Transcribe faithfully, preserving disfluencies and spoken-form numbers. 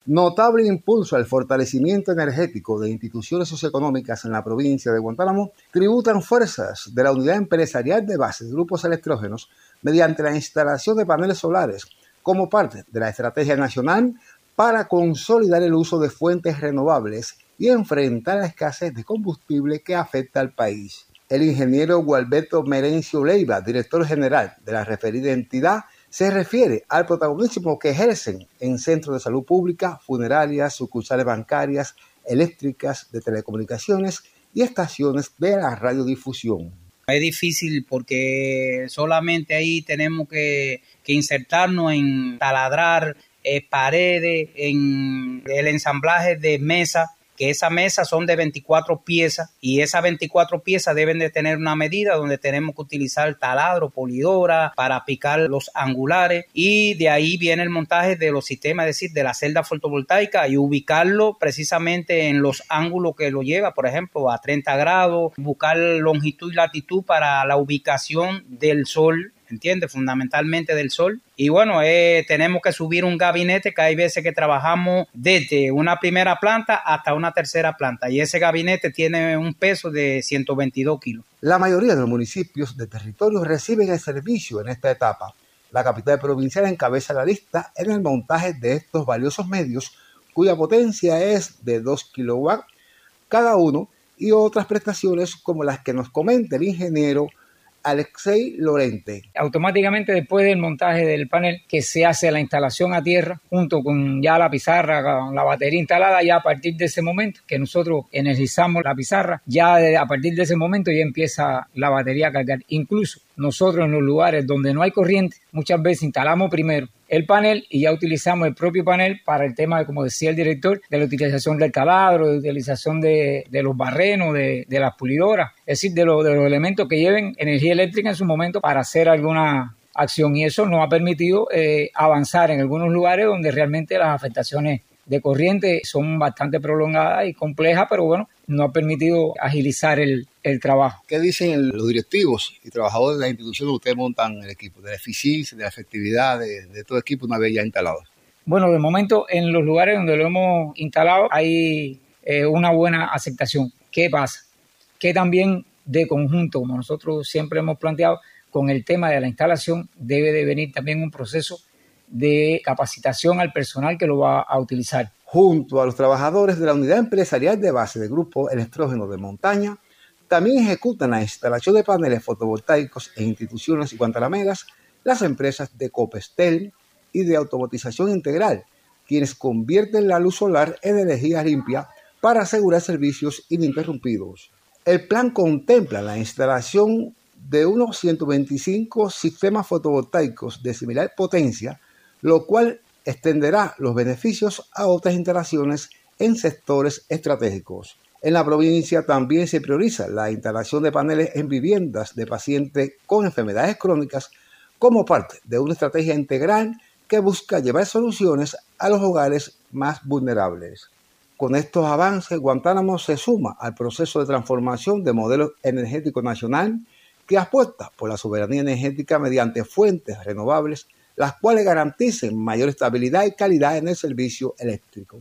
Notable impulso al fortalecimiento energético de instituciones socioeconómicas en la provincia de Guantánamo tributan fuerzas de la Unidad Empresarial de Base de Grupos Electrógenos mediante la instalación de paneles solares como parte de la estrategia nacional para consolidar el uso de fuentes renovables y enfrentar la escasez de combustible que afecta al país. El ingeniero Gualberto Merencio Leiva, director general de la referida entidad, se refiere al protagonismo que ejercen en centros de salud pública, funerarias, sucursales bancarias, eléctricas, de telecomunicaciones y estaciones de la radiodifusión. Es difícil porque solamente ahí tenemos que, que insertarnos en taladrar eh, paredes, en el ensamblaje de mesas, que esas mesas son de veinticuatro piezas y esas veinticuatro piezas deben de tener una medida donde tenemos que utilizar taladro, polidora para picar los angulares, y de ahí viene el montaje de los sistemas, es decir, de la celda fotovoltaica, y ubicarlo precisamente en los ángulos que lo lleva, por ejemplo, a treinta grados, buscar longitud y latitud para la ubicación del sol, ¿entiendes? Fundamentalmente del sol. Y bueno, eh, tenemos que subir un gabinete que hay veces que trabajamos desde una primera planta hasta una tercera planta, y ese gabinete tiene un peso de ciento veintidós kilos. La mayoría de los municipios de territorio reciben el servicio en esta etapa. La capital provincial encabeza la lista en el montaje de estos valiosos medios, cuya potencia es de dos kilowatts cada uno, y otras prestaciones como las que nos comenta el ingeniero Alexei Lorente. Automáticamente después del montaje del panel, que se hace la instalación a tierra junto con ya la pizarra, con la batería instalada, ya a partir de ese momento que nosotros energizamos la pizarra, ya de, a partir de ese momento ya empieza la batería a cargar. Incluso nosotros en los lugares donde no hay corriente, muchas veces instalamos primero el panel y ya utilizamos el propio panel para el tema, de, como decía el director, de la utilización del taladro, de utilización de, de los barrenos, de, de las pulidoras, es decir, de, lo, de los elementos que lleven energía eléctrica en su momento para hacer alguna acción, y eso nos ha permitido eh, avanzar en algunos lugares donde realmente las afectaciones de corriente son bastante prolongadas y complejas, pero bueno, nos ha permitido agilizar el, el trabajo. ¿Qué dicen los directivos y trabajadores de las instituciones que ustedes montan el equipo? De la eficiencia, de la efectividad de, de todo el equipo una vez ya instalado. Bueno, de momento en los lugares donde lo hemos instalado hay eh, una buena aceptación. ¿Qué pasa? Que también de conjunto, como nosotros siempre hemos planteado, con el tema de la instalación debe de venir también un proceso de capacitación al personal que lo va a utilizar. Junto a los trabajadores de la Unidad Empresarial de Base de Grupo Electrógeno de Montaña, también ejecutan la instalación de paneles fotovoltaicos en instituciones guantanameras las empresas de Copestel y de Automatización Integral, quienes convierten la luz solar en energía limpia para asegurar servicios ininterrumpidos. El plan contempla la instalación de unos ciento veinticinco sistemas fotovoltaicos de similar potencia, lo cual extenderá los beneficios a otras instalaciones en sectores estratégicos. En la provincia también se prioriza la instalación de paneles en viviendas de pacientes con enfermedades crónicas como parte de una estrategia integral que busca llevar soluciones a los hogares más vulnerables. Con estos avances, Guantánamo se suma al proceso de transformación de modelo energético nacional que apuesta por la soberanía energética mediante fuentes renovables, las cuales garanticen mayor estabilidad y calidad en el servicio eléctrico.